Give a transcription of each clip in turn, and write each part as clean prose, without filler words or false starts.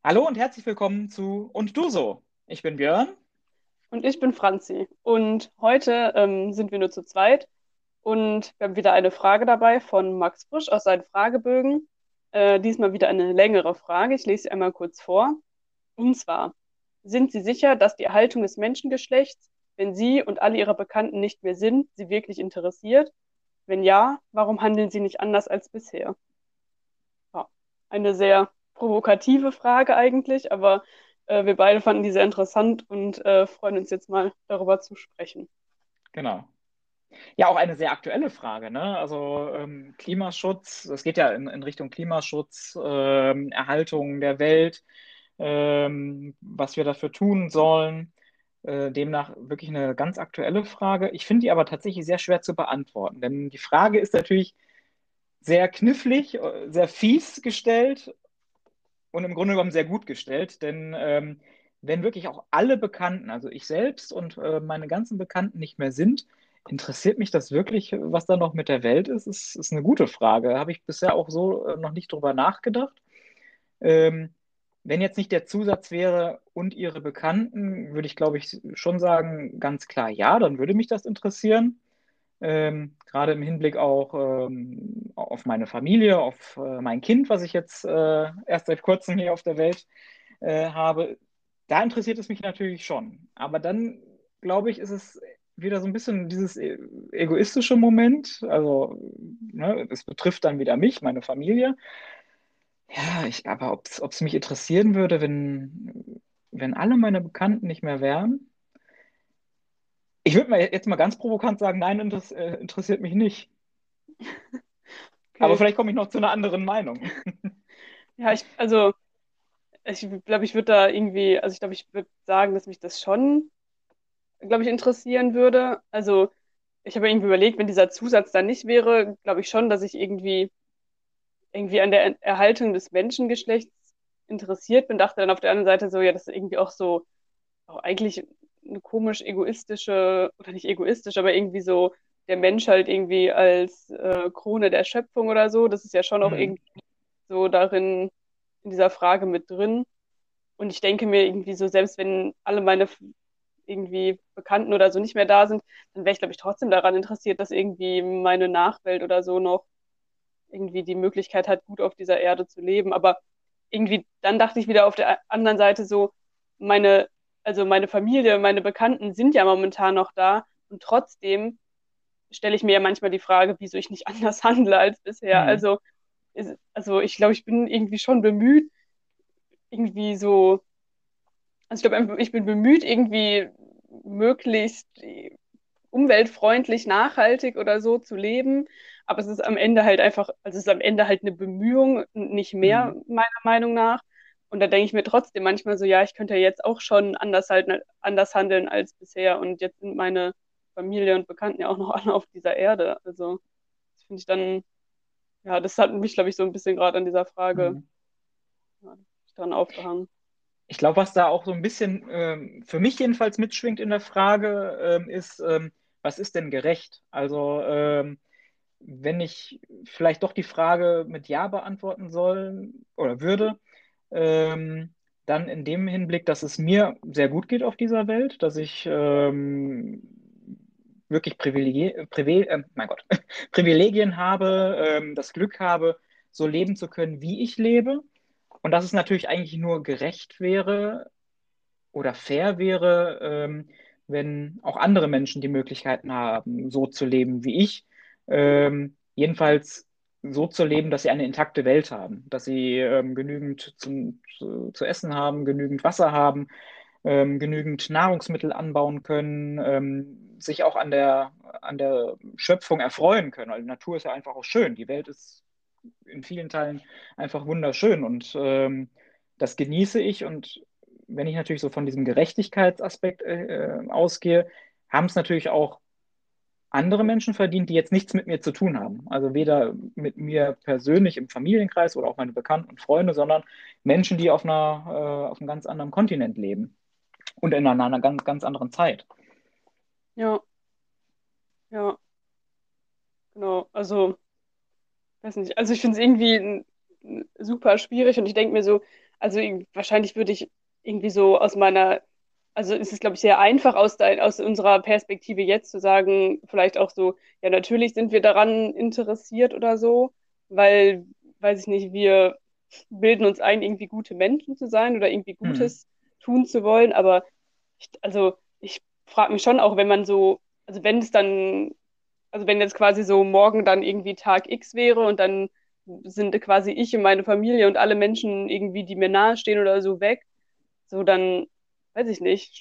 Hallo und herzlich willkommen zu Und du so. Ich bin Björn. Und ich bin Franzi. Und heute sind wir nur zu zweit. Und wir haben wieder eine Frage dabei von Max Frisch aus seinen Fragebögen. Diesmal wieder eine längere Frage. Ich lese sie einmal kurz vor. Und zwar, sind Sie sicher, dass die Erhaltung des Menschengeschlechts, wenn Sie und alle Ihre Bekannten nicht mehr sind, Sie wirklich interessiert? Wenn ja, warum handeln Sie nicht anders als bisher? Ja, eine sehr provokative Frage eigentlich, aber wir beide fanden die sehr interessant und freuen uns jetzt mal darüber zu sprechen. Genau. Ja, auch eine sehr aktuelle Frage, ne? Also Klimaschutz, es geht ja in Richtung Klimaschutz, Erhaltung der Welt, was wir dafür tun sollen. Demnach wirklich eine ganz aktuelle Frage. Ich finde die aber tatsächlich sehr schwer zu beantworten, denn die Frage ist natürlich sehr knifflig, sehr fies gestellt und im Grunde genommen sehr gut gestellt, denn wenn wirklich auch alle Bekannten, also ich selbst und meine ganzen Bekannten nicht mehr sind, interessiert mich das wirklich, was da noch mit der Welt ist? Ist eine gute Frage. Habe ich bisher auch so noch nicht drüber nachgedacht. Ähm, wenn jetzt nicht der Zusatz wäre und Ihre Bekannten, würde ich, glaube ich, schon sagen, ganz klar ja, dann würde mich das interessieren. Gerade im Hinblick auch auf meine Familie, auf mein Kind, was ich jetzt erst seit kurzem hier auf der Welt habe, da interessiert es mich natürlich schon. Aber dann, glaube ich, ist es wieder so ein bisschen dieses egoistische Moment. Also, ne, es betrifft dann wieder mich, meine Familie. Ja, aber ob es mich interessieren würde, wenn alle meine Bekannten nicht mehr wären? Ich würde mal jetzt mal ganz provokant sagen, nein, interessiert mich nicht. Aber Okay. vielleicht komme ich noch zu einer anderen Meinung. Ja, ich glaube, ich würde da irgendwie, also ich glaube, ich würde sagen, dass mich das schon, glaube ich, interessieren würde. Also ich habe irgendwie überlegt, wenn dieser Zusatz da nicht wäre, glaube ich schon, dass ich irgendwie an der Erhaltung des Menschengeschlechts interessiert bin. Dachte dann auf der anderen Seite so, ja, das ist irgendwie auch so, auch eigentlich eine komisch egoistische, oder nicht egoistisch, aber irgendwie so der Mensch halt irgendwie als Krone der Schöpfung oder so. Das ist ja schon auch Hm, irgendwie so darin, in dieser Frage mit drin. Und ich denke mir irgendwie so, selbst wenn alle meine irgendwie Bekannten oder so nicht mehr da sind, dann wäre ich, glaube ich, trotzdem daran interessiert, dass irgendwie meine Nachwelt oder so noch irgendwie die Möglichkeit hat, gut auf dieser Erde zu leben. Aber irgendwie, dann dachte ich wieder auf der anderen Seite so, meine, also meine Familie, meine Bekannten sind ja momentan noch da und trotzdem stelle ich mir ja manchmal die Frage, wieso ich nicht anders handle als bisher. hm, Also ich glaube, ich bin irgendwie schon bemüht, irgendwie so, also ich glaube, ich bin bemüht, irgendwie möglichst umweltfreundlich, nachhaltig oder so zu leben. Aber es ist am Ende halt einfach, also es ist am Ende halt eine Bemühung, nicht mehr, hm. meiner Meinung nach. Und da denke ich mir trotzdem manchmal so, ja, ich könnte ja jetzt auch schon anders handeln als bisher. Und jetzt sind meine Familie und Bekannten ja auch noch alle auf dieser Erde. Also, das finde ich dann, ja, das hat mich, glaube ich, so ein bisschen gerade an dieser Frage Hm. ja, dran aufgehangen. Ich glaube, was da auch so ein bisschen für mich jedenfalls mitschwingt in der Frage, ist, was ist denn gerecht? Also, wenn ich vielleicht doch die Frage mit Ja beantworten soll oder würde, ähm, dann in dem Hinblick, dass es mir sehr gut geht auf dieser Welt, dass ich wirklich mein Gott, Privilegien habe, das Glück habe, so leben zu können, wie ich lebe. Und dass es natürlich eigentlich nur gerecht wäre oder fair wäre, wenn auch andere Menschen die Möglichkeiten haben, so zu leben wie ich. Jedenfalls so zu leben, dass sie eine intakte Welt haben, dass sie genügend zu essen haben, genügend Wasser haben, genügend Nahrungsmittel anbauen können, sich auch an der Schöpfung erfreuen können. Weil die Natur ist ja einfach auch schön. Die Welt ist in vielen Teilen einfach wunderschön und das genieße ich. Und wenn ich natürlich so von diesem Gerechtigkeitsaspekt ausgehe, haben es natürlich auch andere Menschen verdient, die jetzt nichts mit mir zu tun haben. Also weder mit mir persönlich im Familienkreis oder auch meine Bekannten und Freunde, sondern Menschen, die auf einem ganz anderen Kontinent leben und in einer ganz anderen Zeit. Ja, ja, genau. Also, weiß nicht. Also ich finde es irgendwie super schwierig und ich denke mir so, Also wahrscheinlich würde ich irgendwie so aus meiner, also es ist, glaube ich, sehr einfach aus unserer Perspektive jetzt zu sagen, vielleicht auch so, ja, natürlich sind wir daran interessiert oder so, weil, weiß ich nicht, wir bilden uns ein, irgendwie gute Menschen zu sein oder irgendwie Hm. Gutes tun zu wollen, aber ich frage mich schon auch, wenn man so, also wenn es dann, also wenn jetzt quasi so morgen dann irgendwie Tag X wäre und dann sind quasi ich und meine Familie und alle Menschen irgendwie, die mir nahestehen oder so weg, so dann, weiß ich nicht,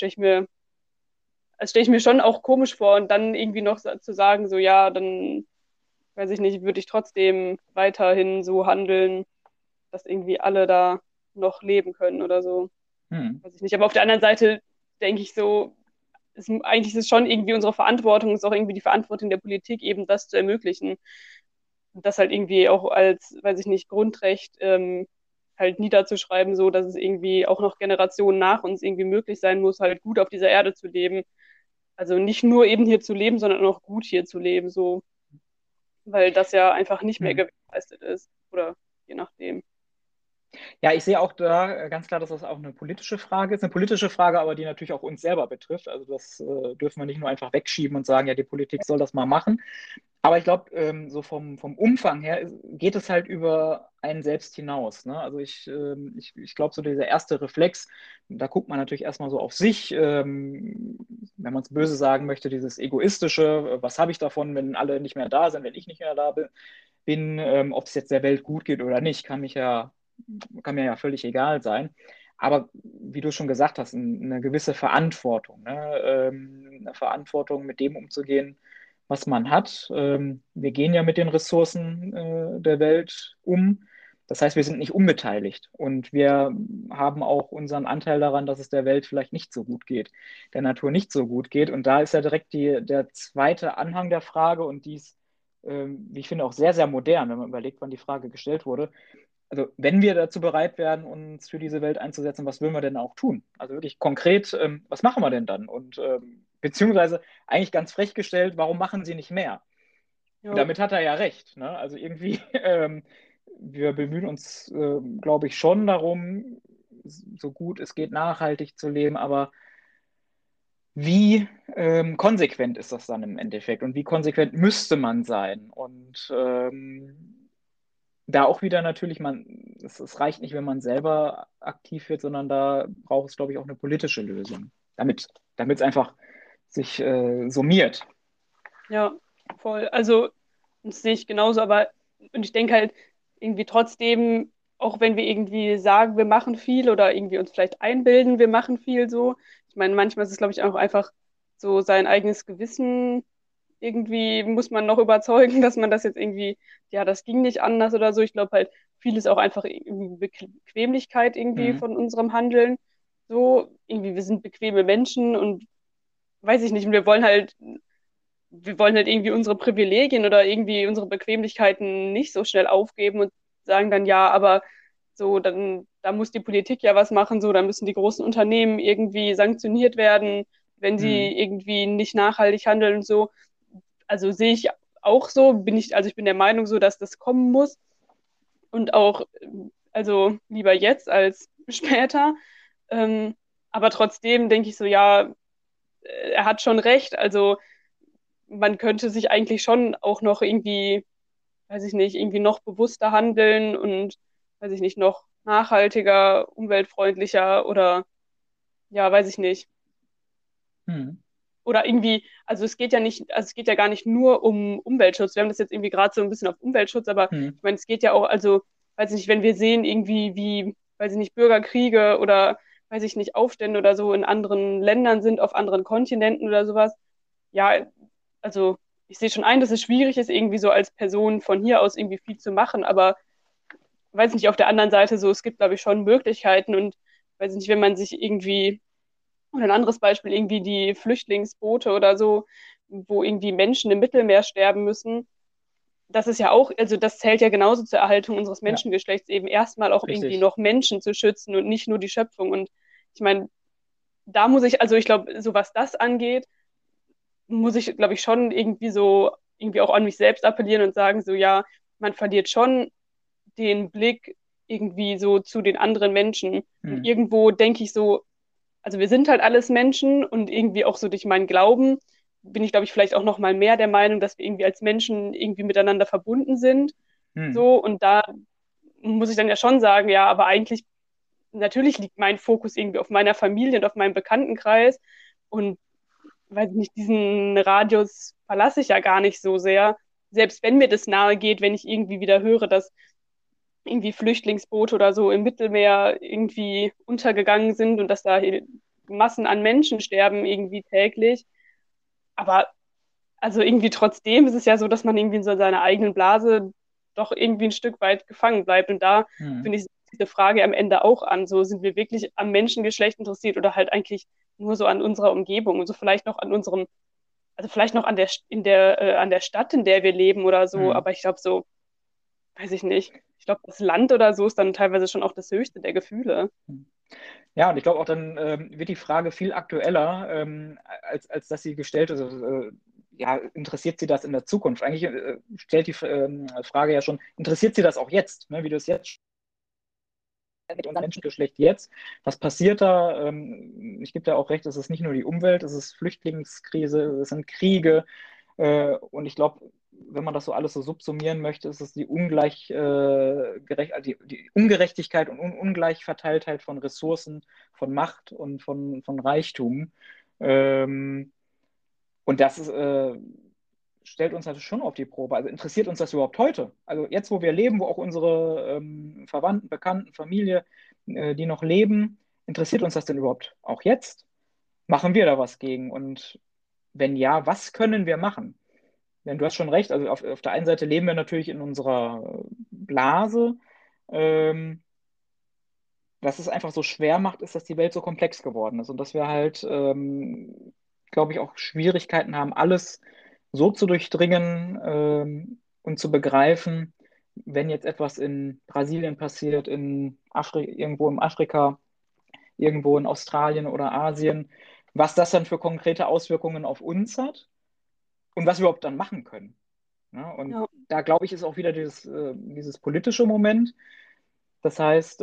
stelle ich mir schon auch komisch vor und dann irgendwie noch zu sagen, so ja, dann, weiß ich nicht, würde ich trotzdem weiterhin so handeln, dass irgendwie alle da noch leben können oder so. Hm. Weiß ich nicht. Aber auf der anderen Seite denke ich so, eigentlich ist es schon irgendwie unsere Verantwortung, ist auch irgendwie die Verantwortung der Politik, eben das zu ermöglichen. Und das halt irgendwie auch als, weiß ich nicht, Grundrecht halt niederzuschreiben, so dass es irgendwie auch noch Generationen nach uns irgendwie möglich sein muss, halt gut auf dieser Erde zu leben. Also nicht nur eben hier zu leben, sondern auch gut hier zu leben, so, weil das ja einfach nicht mehr Hm. gewährleistet ist. Oder je nachdem. Ja, ich sehe auch da ganz klar, dass das auch eine politische Frage ist. Eine politische Frage, aber die natürlich auch uns selber betrifft. Also das dürfen wir nicht nur einfach wegschieben und sagen, ja, die Politik soll das mal machen. Aber ich glaube, so vom Umfang her geht es halt über einen selbst hinaus. Ne? Also ich glaube, so dieser erste Reflex, da guckt man natürlich erstmal so auf sich, wenn man es böse sagen möchte, dieses egoistische, was habe ich davon, wenn alle nicht mehr da sind, wenn ich nicht mehr da bin, ob es jetzt der Welt gut geht oder nicht, kann mir ja völlig egal sein. Aber wie du schon gesagt hast, eine gewisse Verantwortung, ne? Eine Verantwortung, mit dem umzugehen, was man hat. Wir gehen ja mit den Ressourcen der Welt um. Das heißt, wir sind nicht unbeteiligt und wir haben auch unseren Anteil daran, dass es der Welt vielleicht nicht so gut geht, der Natur nicht so gut geht. Und da ist ja direkt der zweite Anhang der Frage und die ist, wie ich finde, auch sehr, sehr modern, wenn man überlegt, wann die Frage gestellt wurde. Also wenn wir dazu bereit wären, uns für diese Welt einzusetzen, was würden wir denn auch tun? Also wirklich konkret, was machen wir denn dann? Und beziehungsweise eigentlich ganz frech gestellt, warum machen sie nicht mehr? Und Ja, damit hat er ja recht. Ne? Also irgendwie, wir bemühen uns, glaube ich, schon darum, so gut es geht, nachhaltig zu leben, aber wie konsequent ist das dann im Endeffekt und wie konsequent müsste man sein? Und da auch wieder natürlich, es reicht nicht, wenn man selber aktiv wird, sondern da braucht es, glaube ich, auch eine politische Lösung, damit es einfach sich summiert. ja, voll. Also, das sehe ich genauso, aber und ich denke halt irgendwie trotzdem, auch wenn wir irgendwie sagen, wir machen viel oder irgendwie uns vielleicht einbilden, wir machen viel so. Ich meine, manchmal ist es, glaube ich, auch einfach so sein eigenes Gewissen irgendwie muss man noch überzeugen, dass man das jetzt irgendwie, ja, das ging nicht anders oder so. Ich glaube halt, vieles auch einfach irgendwie Bequemlichkeit irgendwie Hm, von unserem Handeln. So, irgendwie, wir sind bequeme Menschen und weiß ich nicht, und wir wollen halt irgendwie unsere Privilegien oder irgendwie unsere Bequemlichkeiten nicht so schnell aufgeben und sagen dann, ja, aber so, dann, da muss die Politik ja was machen, so, dann müssen die großen Unternehmen irgendwie sanktioniert werden, wenn hm, sie irgendwie nicht nachhaltig handeln und so. Also sehe ich auch so, also ich bin der Meinung so, dass das kommen muss und auch, also lieber jetzt als später. Ähm, aber trotzdem denke ich so, ja, er hat schon recht. Also man könnte sich eigentlich schon auch noch irgendwie, weiß ich nicht, irgendwie noch bewusster handeln und, weiß ich nicht, noch nachhaltiger, umweltfreundlicher oder ja, weiß ich nicht. hm, Oder irgendwie, also es geht ja nicht, also es geht ja gar nicht nur um Umweltschutz. Wir haben das jetzt irgendwie gerade so ein bisschen auf Umweltschutz, aber hm, ich meine, es geht ja auch, also, weiß ich nicht, wenn wir sehen, irgendwie, wie, weiß ich nicht, Bürgerkriege oder, weiß ich nicht, Aufstände oder so in anderen Ländern sind, auf anderen Kontinenten oder sowas, ja, also ich sehe schon ein, dass es schwierig ist, irgendwie so als Person von hier aus irgendwie viel zu machen, aber weiß nicht, auf der anderen Seite so, es gibt, glaube ich, schon Möglichkeiten und weiß nicht, wenn man sich irgendwie, oder ein anderes Beispiel, irgendwie die Flüchtlingsboote oder so, wo irgendwie Menschen im Mittelmeer sterben müssen, das ist ja auch, also das zählt ja genauso zur Erhaltung unseres ja, Menschengeschlechts, eben erstmal auch irgendwie richtig. noch Menschen zu schützen und nicht nur die Schöpfung. Und ich meine, da muss ich, also ich glaube, so was das angeht, muss ich, glaube ich, schon irgendwie so, irgendwie auch an mich selbst appellieren und sagen, so ja, man verliert schon den Blick, irgendwie so zu den anderen Menschen. Und Hm. irgendwo denke ich so, also wir sind halt alles Menschen und irgendwie auch so durch meinen Glauben bin ich, glaube ich, vielleicht auch noch mal mehr der Meinung, dass wir irgendwie als Menschen irgendwie miteinander verbunden sind. Hm. So, und da muss ich dann ja schon sagen, ja, aber eigentlich, natürlich liegt mein Fokus irgendwie auf meiner Familie und auf meinem Bekanntenkreis. Und weiß nicht, diesen Radius verlasse ich ja gar nicht so sehr. Selbst wenn mir das nahe geht, wenn ich irgendwie wieder höre, dass irgendwie Flüchtlingsboote oder so im Mittelmeer irgendwie untergegangen sind und dass da Massen an Menschen sterben irgendwie täglich. Aber also irgendwie trotzdem ist es ja so, dass man irgendwie in so seiner eigenen Blase doch irgendwie ein Stück weit gefangen bleibt. Und da Hm. finde ich diese Frage am Ende auch an. So, sind wir wirklich am Menschengeschlecht interessiert oder halt eigentlich nur so an unserer Umgebung und so vielleicht noch an unserem, also vielleicht noch an an der Stadt, in der wir leben oder so. Hm. Aber ich glaube so, weiß ich nicht. Ich glaube, das Land oder so ist dann teilweise schon auch das höchste der Gefühle. Hm. Ja, und ich glaube auch dann wird die Frage viel aktueller, als dass sie gestellt ist. Also, ja, interessiert sie das in der Zukunft? Eigentlich stellt die Frage ja schon, interessiert sie das auch jetzt, ne? Wie du es jetzt mit unserem Menschengeschlecht jetzt? Was passiert da? Ich gebe da auch recht, es ist nicht nur die Umwelt, es ist Flüchtlingskrise, es sind Kriege. Und ich glaube, wenn man das so alles so subsumieren möchte, ist es die also die Ungerechtigkeit und Ungleichverteiltheit von Ressourcen, von Macht und von Reichtum. Ähm, und das stellt uns halt schon auf die Probe. Also interessiert uns das überhaupt heute? Also jetzt, wo wir leben, wo auch unsere Verwandten, Bekannten, Familie, die noch leben, interessiert uns das denn überhaupt auch jetzt? Machen wir da was gegen? Und wenn ja, was können wir machen? Denn du hast schon recht, also auf der einen Seite leben wir natürlich in unserer Blase. Ähm, Was es einfach so schwer macht, ist, dass die Welt so komplex geworden ist und dass wir halt, glaube ich, auch Schwierigkeiten haben, alles so zu durchdringen und zu begreifen, wenn jetzt etwas in Brasilien passiert, irgendwo in Afrika, irgendwo in Australien oder Asien, was das dann für konkrete Auswirkungen auf uns hat und was wir überhaupt dann machen können. Ja, und Ja. da glaube ich, ist auch wieder dieses politische Moment. Das heißt,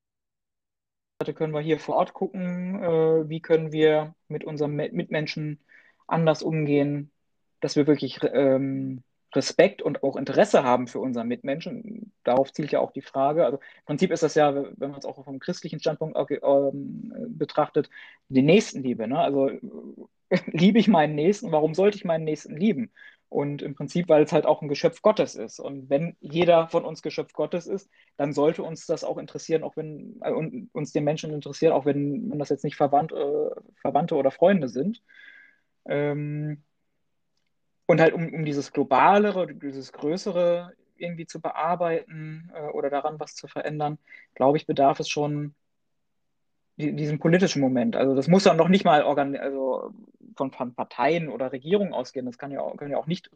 können wir hier vor Ort gucken, wie können wir mit unseren Mitmenschen anders umgehen, dass wir wirklich Respekt und auch Interesse haben für unseren Mitmenschen. Darauf zielt ja auch die Frage. Also im Prinzip ist das ja, wenn man es auch vom christlichen Standpunkt betrachtet, die Nächstenliebe. Ne? Also liebe ich meinen Nächsten, warum sollte ich meinen Nächsten lieben? Und im Prinzip, weil es halt auch ein Geschöpf Gottes ist. Und wenn jeder von uns Geschöpf Gottes ist, dann sollte uns das auch interessieren, auch wenn uns den Menschen interessieren, auch wenn das jetzt nicht Verwandte oder Freunde sind. Ähm, und halt um dieses Globalere, dieses Größere irgendwie zu bearbeiten oder daran was zu verändern, glaube ich, bedarf es schon diesem politischen Moment. Also das muss dann noch nicht mal also von Parteien oder Regierungen ausgehen. Das können ja auch nicht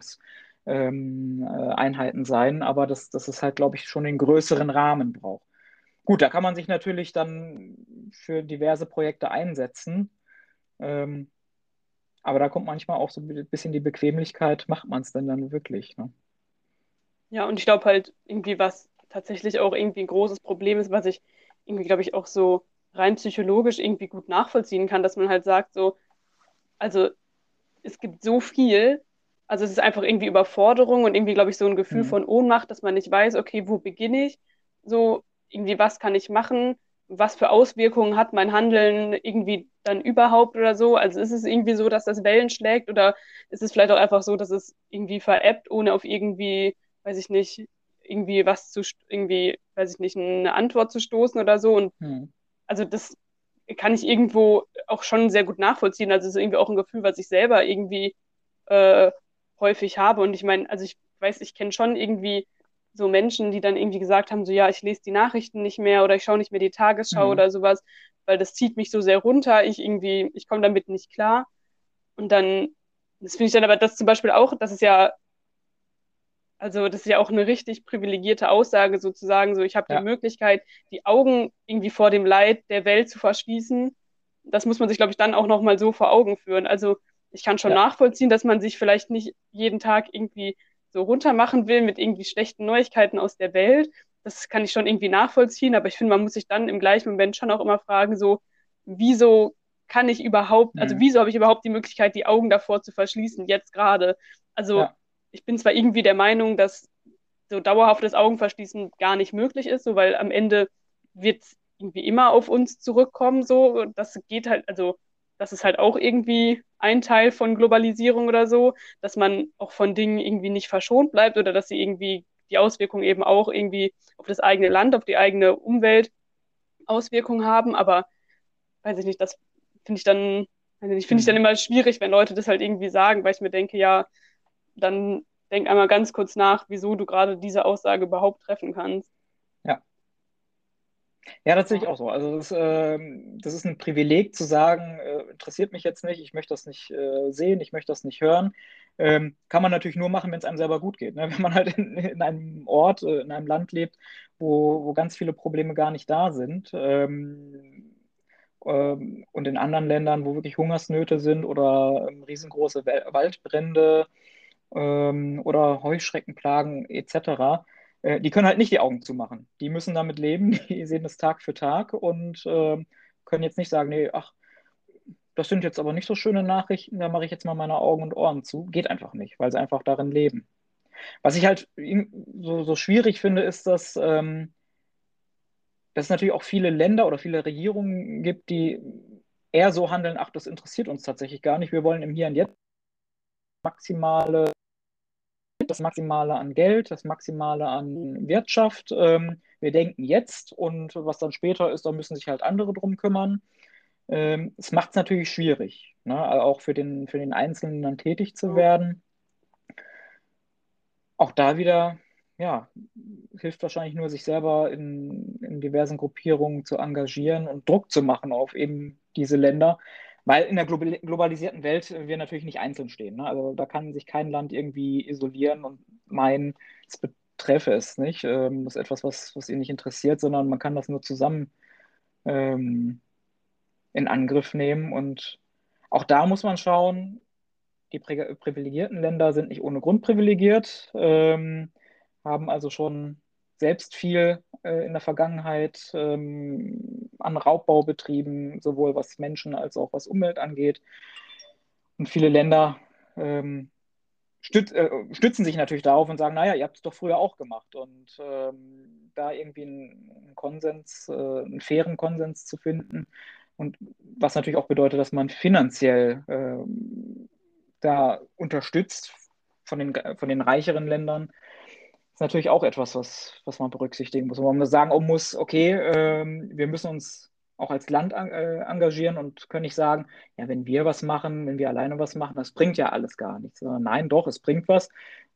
Regierungseinheiten sein, aber dass es halt, glaube ich, schon den größeren Rahmen braucht. Gut, da kann man sich natürlich dann für diverse Projekte einsetzen. Ähm, aber da kommt manchmal auch so ein bisschen die Bequemlichkeit, macht man es denn dann wirklich? Ne? Ja, und ich glaube halt irgendwie, was tatsächlich auch irgendwie ein großes Problem ist, was ich irgendwie, glaube ich, auch so rein psychologisch irgendwie gut nachvollziehen kann, dass man halt sagt, so, also es gibt so viel, also es ist einfach irgendwie Überforderung und irgendwie, glaube ich, so ein Gefühl Hm. von Ohnmacht, dass man nicht weiß, okay, wo beginne ich? So, irgendwie, was kann ich machen? Was für Auswirkungen hat mein Handeln irgendwie dann überhaupt oder so? Also ist es irgendwie so, dass das Wellen schlägt oder ist es vielleicht auch einfach so, dass es irgendwie verebbt, ohne auf irgendwie, weiß ich nicht, irgendwie irgendwie, weiß ich nicht, eine Antwort zu stoßen oder so? Und Hm. also das kann ich irgendwo auch schon sehr gut nachvollziehen. Also es ist irgendwie auch ein Gefühl, was ich selber irgendwie äh, häufig habe. Und ich meine, also ich weiß, ich kenne schon irgendwie so Menschen, die dann irgendwie gesagt haben, so ja, ich lese die Nachrichten nicht mehr oder ich schaue nicht mehr die Tagesschau Hm. oder sowas, weil das zieht mich so sehr runter. Ich komme damit nicht klar. Und dann, das finde ich dann aber das zum Beispiel auch, das ist ja, also das ist ja auch eine richtig privilegierte Aussage sozusagen, so ich habe die Ja, Möglichkeit, die Augen irgendwie vor dem Leid der Welt zu verschließen. Das muss man sich, glaube ich, dann auch nochmal so vor Augen führen. Also ich kann schon ja. nachvollziehen, dass man sich vielleicht nicht jeden Tag irgendwie so runtermachen will mit irgendwie schlechten Neuigkeiten aus der Welt. das kann ich schon irgendwie nachvollziehen, aber ich finde, man muss sich dann im gleichen Moment schon auch immer fragen, so, wieso kann ich überhaupt, also Mhm. wieso habe ich überhaupt die Möglichkeit, die Augen davor zu verschließen, jetzt gerade? Also Ja, ich bin zwar irgendwie der Meinung, dass so dauerhaftes Augenverschließen gar nicht möglich ist, so weil am Ende wird es irgendwie immer auf uns zurückkommen, so. Das geht halt, also das ist halt auch irgendwie ein Teil von Globalisierung oder so, dass man auch von Dingen irgendwie nicht verschont bleibt oder dass sie irgendwie die Auswirkungen eben auch irgendwie auf das eigene Land, auf die eigene Umwelt Auswirkungen haben. Aber weiß ich nicht, das finde ich dann, weiß ich nicht, finde ich dann mhm. immer schwierig, wenn Leute das halt irgendwie sagen, weil ich mir denke, ja, dann denk einmal ganz kurz nach, wieso du gerade diese Aussage überhaupt treffen kannst. Ja. Ja, das sehe Ja, ich auch so. Also das ist ein Privileg zu sagen, interessiert mich jetzt nicht, ich möchte das nicht sehen, ich möchte das nicht hören. Kann man natürlich nur machen, wenn es einem selber gut geht. Ne? Wenn man halt in einem Ort, in einem Land lebt, wo ganz viele Probleme gar nicht da sind. Und in anderen Ländern, wo wirklich Hungersnöte sind oder riesengroße Waldbrände oder Heuschreckenplagen etc., die können halt nicht die Augen zumachen. Die müssen damit leben, die sehen das Tag für Tag und können jetzt nicht sagen, nee, ach, das sind jetzt aber nicht so schöne Nachrichten, da mache ich jetzt mal meine Augen und Ohren zu. Geht einfach nicht, weil sie einfach darin leben. Was ich halt so schwierig finde, ist, dass es natürlich auch viele Länder oder viele Regierungen gibt, die eher so handeln, ach, das interessiert uns tatsächlich gar nicht. Wir wollen im Hier und Jetzt maximale das Maximale an Geld, das Maximale an Wirtschaft. Wir denken jetzt und was dann später ist, da müssen sich halt andere drum kümmern. Es macht es natürlich schwierig, ne? Also auch für den Einzelnen dann tätig zu ja, werden. Auch da wieder, ja, hilft wahrscheinlich nur, sich selber in diversen Gruppierungen zu engagieren und Druck zu machen auf eben diese Länder. Weil in der globalisierten Welt wir natürlich nicht einzeln stehen. Ne? Also da kann sich kein Land irgendwie isolieren und meinen, es betreffe es nicht. Das ist etwas, was ihn nicht interessiert, sondern man kann das nur zusammen ähm, in Angriff nehmen. Und auch da muss man schauen, die privilegierten Länder sind nicht ohne Grund privilegiert, haben also schon selbst viel in der Vergangenheit an Raubbau betrieben, sowohl was Menschen als auch was Umwelt angeht. Und viele Länder stützen sich natürlich darauf und sagen, naja, ihr habt es doch früher auch gemacht. Und da irgendwie einen Konsens, einen fairen Konsens zu finden. Und was natürlich auch bedeutet, dass man finanziell da unterstützt von den reicheren Ländern, ist natürlich auch etwas, was man berücksichtigen muss. Und man sagen muss, okay, wir müssen uns auch als Land engagieren und können nicht sagen, ja, wenn wir was machen, wenn wir alleine was machen, das bringt ja alles gar nichts. Sondern nein, doch, es bringt was.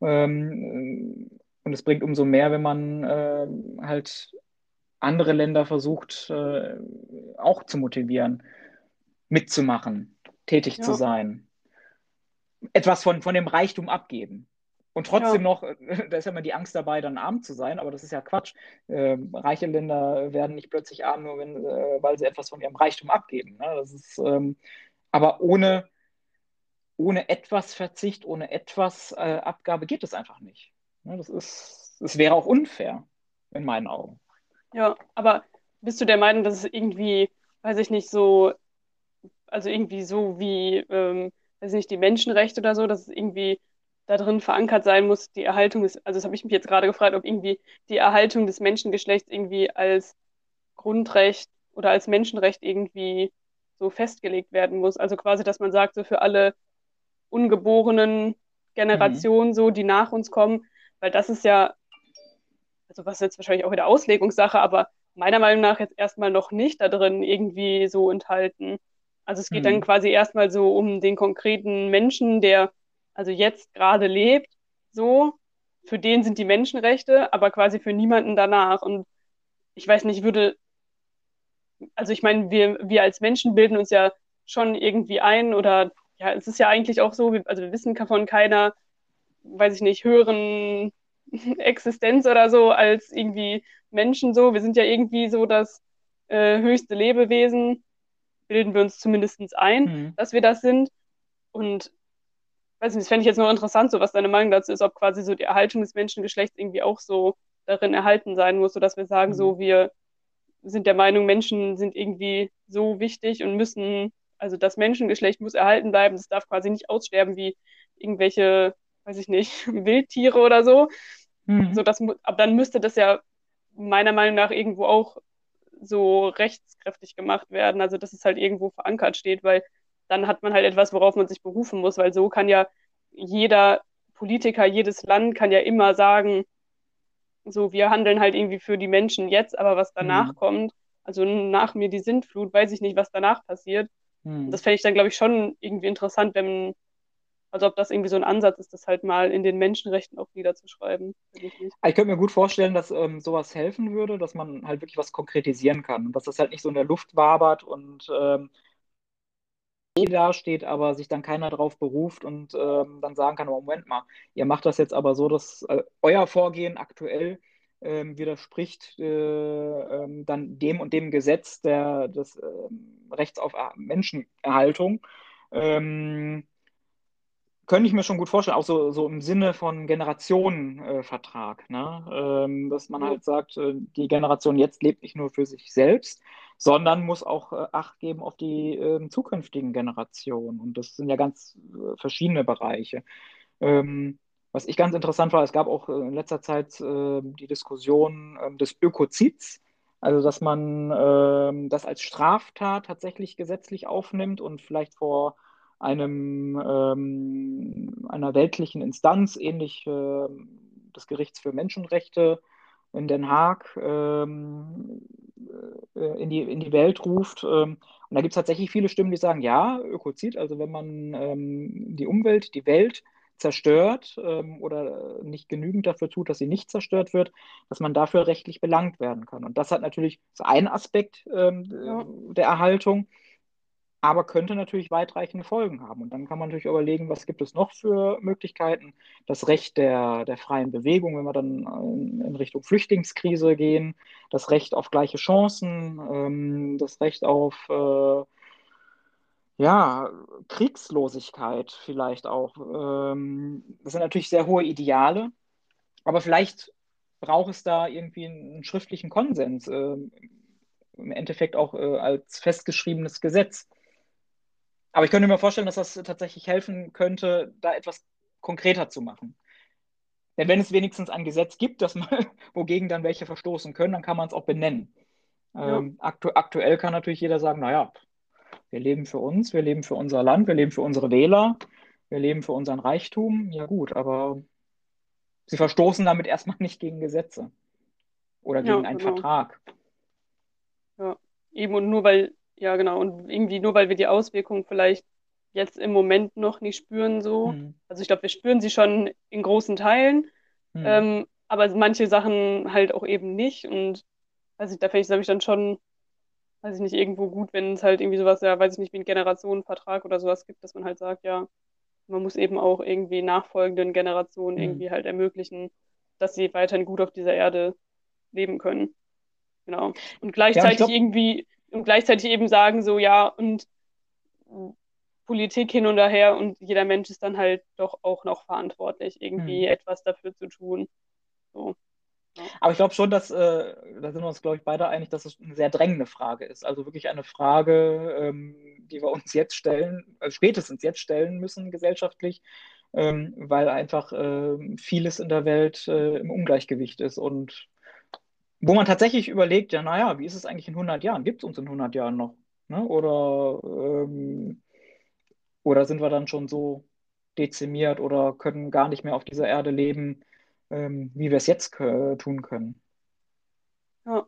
Und es bringt umso mehr, wenn man halt andere Länder versucht auch zu motivieren, mitzumachen, tätig zu ja, sein, etwas von dem Reichtum abgeben. Und ja, trotzdem noch, da ist ja immer die Angst dabei, dann arm zu sein, aber das ist ja Quatsch. Reiche Länder werden nicht plötzlich arm, nur weil sie etwas von ihrem Reichtum abgeben. Ne? Das ist, aber ohne etwas Verzicht, ohne etwas Abgabe geht es einfach nicht. Ne? Das wäre auch unfair, in meinen Augen. ja. Aber bist du der Meinung, dass es irgendwie, weiß ich nicht, so, also irgendwie so wie, weiß ich nicht, die Menschenrechte oder so, dass es irgendwie da drin verankert sein muss, die Erhaltung des, also das habe ich mich jetzt gerade gefragt, ob irgendwie die Erhaltung des Menschengeschlechts irgendwie als Grundrecht oder als Menschenrecht irgendwie so festgelegt werden muss. Also quasi, dass man sagt, so für alle ungeborenen Mhm. Generationen so, die nach uns kommen, weil das ist ja, also was jetzt wahrscheinlich auch wieder Auslegungssache, aber meiner Meinung nach jetzt erstmal noch nicht da drin irgendwie so enthalten. Also es geht dann Mhm. quasi erstmal so um den konkreten Menschen, der also jetzt gerade lebt, so, für den sind die Menschenrechte, aber quasi für niemanden danach. Und ich weiß nicht, würde, also ich meine, wir als Menschen bilden uns ja schon irgendwie ein oder ja, es ist ja eigentlich auch so, also wir wissen von keiner, weiß ich nicht, höheren Existenz oder so als irgendwie Menschen so. Wir sind ja irgendwie so das höchste Lebewesen, bilden wir uns zumindest ein, Mhm. dass wir das sind. Und weiß nicht, das fände ich jetzt noch interessant, so was deine Meinung dazu ist, ob quasi so die Erhaltung des Menschengeschlechts irgendwie auch so darin erhalten sein muss, sodass wir sagen, Hm. so, wir sind der Meinung, Menschen sind irgendwie so wichtig und müssen, also das Menschengeschlecht muss erhalten bleiben, das darf quasi nicht aussterben wie irgendwelche, weiß ich nicht, Wildtiere oder so. Hm. So aber dann müsste das ja meiner Meinung nach irgendwo auch so rechtskräftig gemacht werden, also dass es halt irgendwo verankert steht, weil dann hat man halt etwas, worauf man sich berufen muss, weil so kann ja jeder Politiker, jedes Land kann ja immer sagen, so, wir handeln halt irgendwie für die Menschen jetzt, aber was Hm. danach kommt, also nach mir die Sintflut, weiß ich nicht, was danach passiert. Und Hm. das fände ich dann, glaube ich, schon irgendwie interessant, wenn, also ob das irgendwie so ein Ansatz ist, das halt mal in den Menschenrechten auch niederzuschreiben. Weiß ich nicht. Ich könnte mir gut vorstellen, dass sowas helfen würde, dass man halt wirklich was konkretisieren kann und dass das halt nicht so in der Luft wabert und dasteht, aber sich dann keiner darauf beruft und dann sagen kann, oh, Moment mal, ihr macht das jetzt aber so, dass euer Vorgehen aktuell widerspricht dann dem und dem Gesetz des Rechts auf Menschenerhaltung. Ähm, Könnte ich mir schon gut vorstellen, auch so im Sinne von Generationenvertrag, ne? Dass man Ja, halt sagt, die Generation jetzt lebt nicht nur für sich selbst, sondern muss auch Acht geben auf die zukünftigen Generationen. Und das sind ja ganz verschiedene Bereiche. Was ich ganz interessant war, es gab auch in letzter Zeit die Diskussion des Ökozids, also dass man das als Straftat tatsächlich gesetzlich aufnimmt und vielleicht vor einer weltlichen Instanz, ähnlich des Gerichts für Menschenrechte in Den Haag, in die Welt ruft. Und da gibt es tatsächlich viele Stimmen, die sagen, ja, Ökozid, also wenn man die Umwelt, die Welt zerstört oder nicht genügend dafür tut, dass sie nicht zerstört wird, dass man dafür rechtlich belangt werden kann. Und das hat natürlich so einen Aspekt ja, der Erhaltung, aber könnte natürlich weitreichende Folgen haben. Und dann kann man natürlich überlegen, was gibt es noch für Möglichkeiten. Das Recht der freien Bewegung, wenn wir dann in Richtung Flüchtlingskrise gehen, das Recht auf gleiche Chancen, das Recht auf ja, Kriegslosigkeit vielleicht auch. Das sind natürlich sehr hohe Ideale, aber vielleicht braucht es da irgendwie einen schriftlichen Konsens, im Endeffekt auch als festgeschriebenes Gesetz. Aber ich könnte mir vorstellen, dass das tatsächlich helfen könnte, da etwas konkreter zu machen. Denn wenn es wenigstens ein Gesetz gibt, dass man, wogegen dann welche verstoßen können, dann kann man es auch benennen. ja, Aktuell kann natürlich jeder sagen, naja, wir leben für uns, wir leben für unser Land, wir leben für unsere Wähler, wir leben für unseren Reichtum. Ja gut, aber sie verstoßen damit erstmal nicht gegen Gesetze oder ja, gegen einen genau. Vertrag. Ja, eben und nur weil, ja genau, und irgendwie nur weil wir die Auswirkungen vielleicht jetzt im Moment noch nicht spüren so. Hm, Also ich glaube, wir spüren sie schon in großen Teilen, hm, aber manche Sachen halt auch eben nicht. Und weiß ich, da fände ich es, glaube ich, dann schon, weiß ich nicht, irgendwo gut, wenn es halt irgendwie sowas, ja, weiß ich nicht, wie ein Generationenvertrag oder sowas gibt, dass man halt sagt, ja, man muss eben auch irgendwie nachfolgenden Generationen hm. irgendwie halt ermöglichen, dass sie weiterhin gut auf dieser Erde leben können. Genau. Ja, und ich glaube, Und gleichzeitig eben sagen, so, ja, und Politik hin und her und jeder Mensch ist dann halt doch auch noch verantwortlich, hm. irgendwie etwas dafür zu tun. So, ja. Aber ich glaube schon, dass, da sind wir uns, glaube ich, beide einig, dass es eine sehr drängende Frage ist. Also wirklich eine Frage, die wir uns jetzt stellen, spätestens jetzt stellen müssen gesellschaftlich, weil einfach vieles in der Welt im Ungleichgewicht ist. Und wo man tatsächlich überlegt, ja, naja, wie ist es eigentlich in 100 Jahren? Gibt es uns in 100 Jahren noch? Ne? Oder sind wir dann schon so dezimiert oder können gar nicht mehr auf dieser Erde leben, wie wir es jetzt tun können? Ja,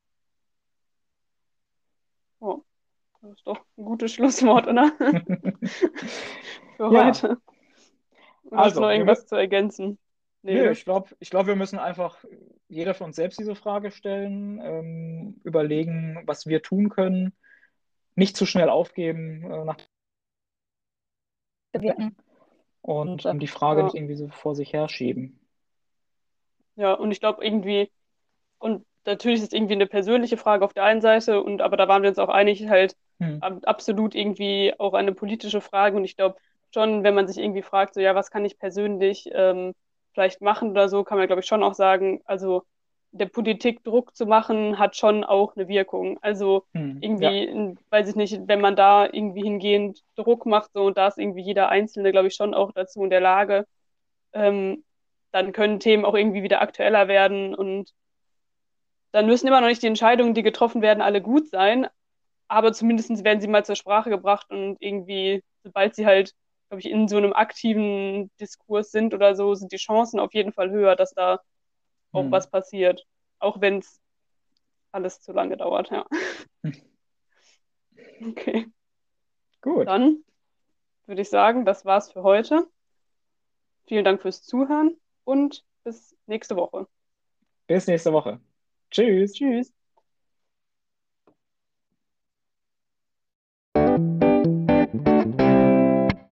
oh, das ist doch ein gutes Schlusswort, oder? Für Ja, heute. Oder hast du noch also, irgendwas zu ergänzen? Nee, nö, ne? ich glaub, wir müssen einfach jeder für uns selbst diese Frage stellen, überlegen, was wir tun können, nicht zu schnell aufgeben nach Gedanken und die Frage Ja, nicht irgendwie so vor sich herschieben. ja, und ich glaube irgendwie, und natürlich ist es irgendwie eine persönliche Frage auf der einen Seite, und aber da waren wir uns auch einig, halt Hm, absolut irgendwie auch eine politische Frage. Und ich glaube schon, wenn man sich irgendwie fragt, so ja, was kann ich persönlich vielleicht machen oder so, kann man, glaube ich, schon auch sagen, also der Politik Druck zu machen, hat schon auch eine Wirkung. Also Ja. irgendwie, weiß ich nicht, wenn man da irgendwie hingehend Druck macht, so, und da ist irgendwie jeder Einzelne, glaube ich, schon auch dazu in der Lage, ähm, dann können Themen auch irgendwie wieder aktueller werden und dann müssen immer noch nicht die Entscheidungen, die getroffen werden, alle gut sein, aber zumindest werden sie mal zur Sprache gebracht und irgendwie, sobald sie halt, glaube ich, in so einem aktiven Diskurs sind oder so, sind die Chancen auf jeden Fall höher, dass da auch Hm. was passiert. Auch wenn es alles zu lange dauert, ja. Okay. Gut. Dann würde ich sagen, das war's für heute. Vielen Dank fürs Zuhören und bis nächste Woche. Bis nächste Woche. Tschüss. Tschüss.